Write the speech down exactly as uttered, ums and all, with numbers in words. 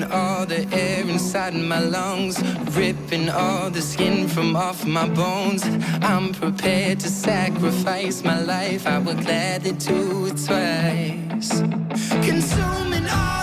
all the air inside my lungs, ripping all the skin from off my bones. I'm prepared to sacrifice my life, I would gladly do it twice. Consuming all